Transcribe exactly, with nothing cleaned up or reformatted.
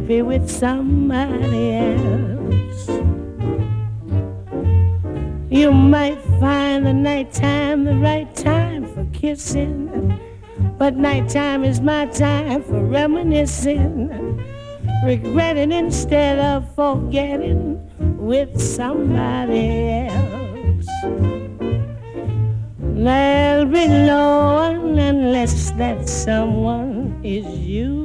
happy with somebody else. You might find the nighttime the right time for kissing, but nighttime is my time for reminiscing, regretting instead of forgetting with somebody else. There'll be no one unless that someone is you.